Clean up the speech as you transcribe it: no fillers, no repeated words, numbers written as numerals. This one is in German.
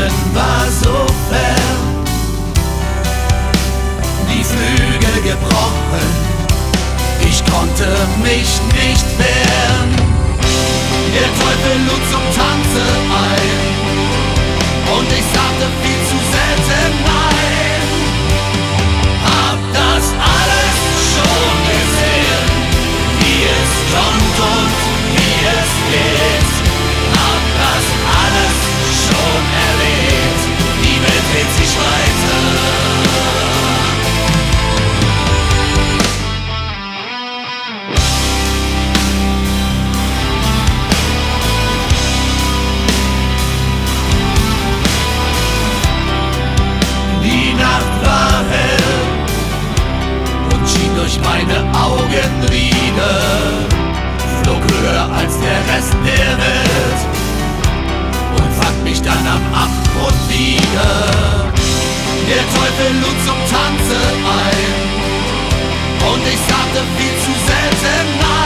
Leben war so fern, die Flügel gebrochen, ich konnte mich nicht wehren. Der Teufel lud zum Tanze ein und ich sagte viel zu selten nein. Hab das alles schon gesehen, wie es kommt und wie es geht. Hab das alles schon erlebt, die Welt dreht sich weiter. Durch meine Augenlider flog höher als der Rest der Welt und fand mich dann am Abgrund wieder. Der Teufel lud zum Tanze ein und ich sagte viel zu selten nein.